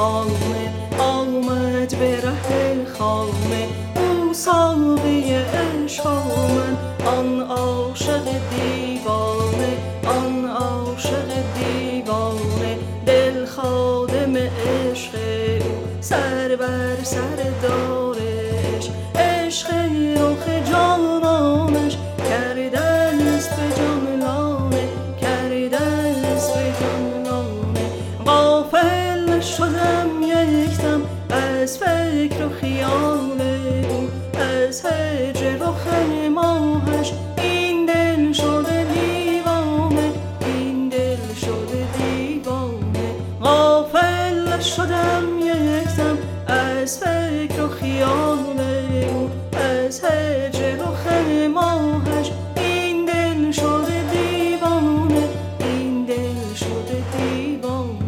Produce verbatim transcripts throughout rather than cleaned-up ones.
دیوانه آمد به ره خانه، او ساقی عشق من، آن عاشق دیوانه، آن عاشق دیوانه. دل خادم عشق او، سر بر سر دارش، عشق رخ جانانش کرده است به جان لانه، کرده است به جان لانه. غافل شدم یکدم از فکر و خیال او، از هجر رخ ماهش این دل شده دیوانه، این دل شده دیوانه. غافل شدم یکدم از فکر و خیال او، از هجر رخ ماهش این دل شده دیوانه، این دل شده دیوانه.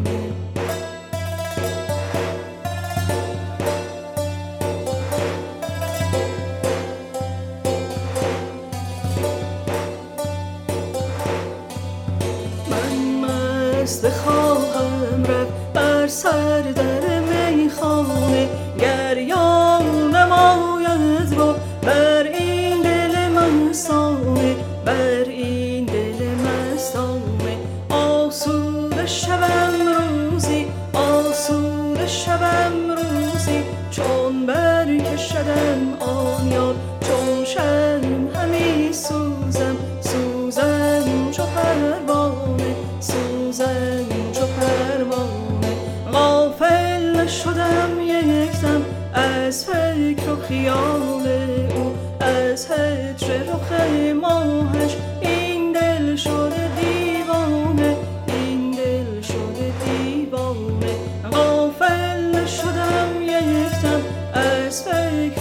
من مست خواهم رفت بر سر در میخانه، گر یار نماید رو بر این دل مستانه، بر این دل مستانه. آسوده شوم روزی، آسوده شوم روزی، چون برکشدم آن یار، چون شمع همی سوزم، سوزم چو پروانه، سوزم چو پروانه. غافل شدم یکدم از فکر و خیال او، از هجر رخ ماهش این دل شده دیوانه، این دل شده دیوانه. غافل شدم یکدم از فکر